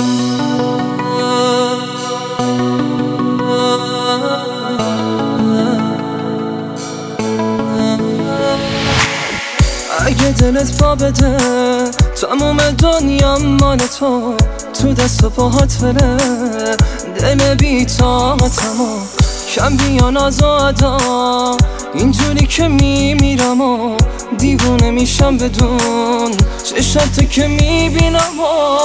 اگه دلت پا بده تموم دنیا مال تو دست و پاهات بره، دل بی طاقتمو کم بیا ناز و ادا، اینجوری که میمیرم و دیوونه میشم بدون چشات که میبینم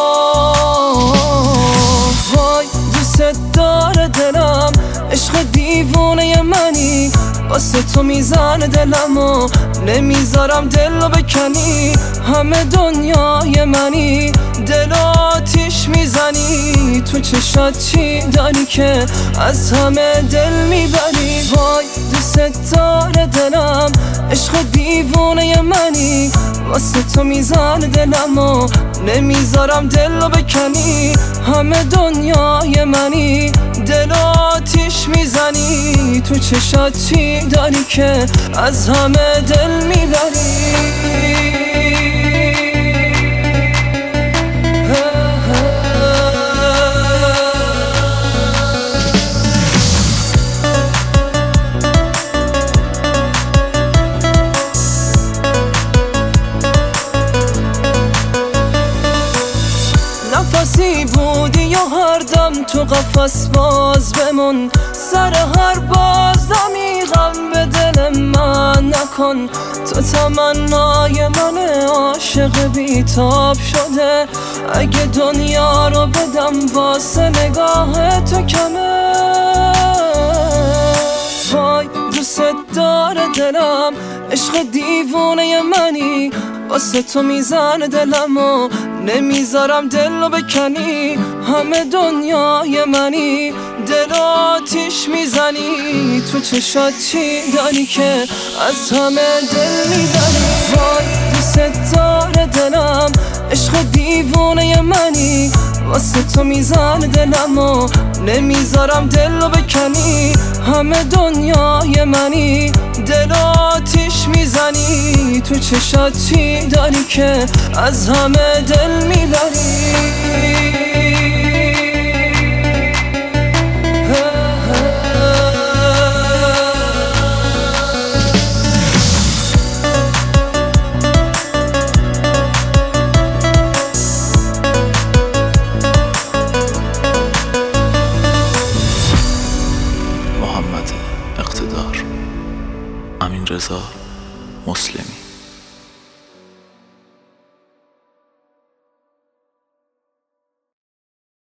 وای دوست داره دلم، عشق دیوونه منی، واسه تو میزنه دلم و نمیذارم دلو بکنی، همه دنیای منی، دل آتیش میزنی، تو چشات چی داری که از همه دل میبری؟ وای دوست داره دلم، عشق دیوونه منی، واسه تو میزنه دلم و نمیذارم دلو بکنی، همه دنیای منی، دل آتیش میزنی، تو چشات چی داری که از همه دل میبری؟ نفسی بودی یا هر دم تو قفس باز بمون، سر هر بازدمی غم به دل من نکن، تو تمنای من عاشق بیتاب شده، اگه دنیا رو بدم واسه نگاه تو کمه. وای دوست داره دلم، عشق دیوونه منی، واسه تو میزنه دلم و نمیذارم دلو بکنی، همه دنیای منی، دل آتیش میزنی، تو چشات چی داری که از همه دل میبری؟ وای دوست داره دلم، عشق دیوونه منی، واسه تو میزنه دلم و نمیذارم دلو بکنی، همه دنیای منی، دل آتیش میزنی، تو چشات چی داری که از همه دل